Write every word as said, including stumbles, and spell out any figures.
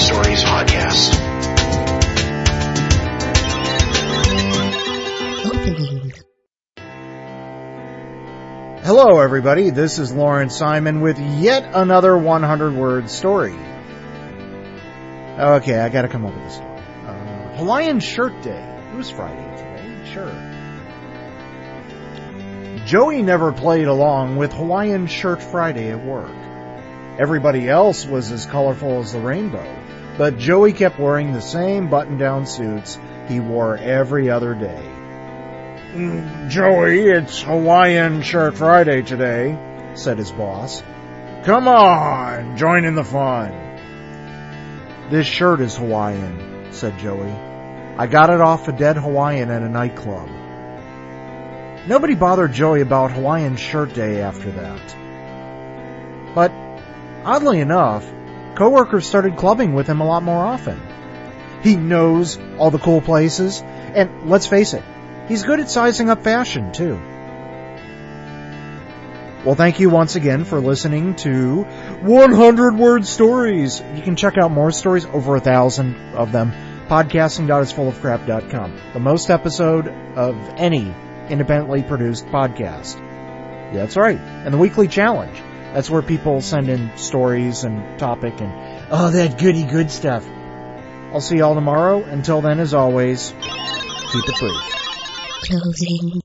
Stories podcast. Opening. Hello, everybody. This is Lawrence Simon with yet another one hundred word story. Okay, I gotta come up with a story. Uh, Hawaiian Shirt Day. It was Friday today, sure. Joey never played along with Hawaiian Shirt Friday at work. Everybody else was as colorful as the rainbow, but Joey kept wearing the same button-down suits he wore every other day. Mm, Joey, it's Hawaiian Shirt Friday today, said his boss. Come on, join in the fun. This shirt is Hawaiian, said Joey. I got it off a dead Hawaiian at a nightclub. Nobody bothered Joey about Hawaiian Shirt Day after that. But, oddly enough, coworkers started clubbing with him a lot more often. He knows all the cool places, and let's face it, he's good at sizing up fashion, too. Well, thank you once again for listening to one hundred word stories. You can check out more stories, over a thousand of them, podcasting dot is full of crap dot com. The most episode of any independently produced podcast. That's right. And the weekly challenge. That's where people send in stories and topic and, oh, that goody good stuff. I'll see y'all tomorrow. Until then, as always, keep it brief. Closing.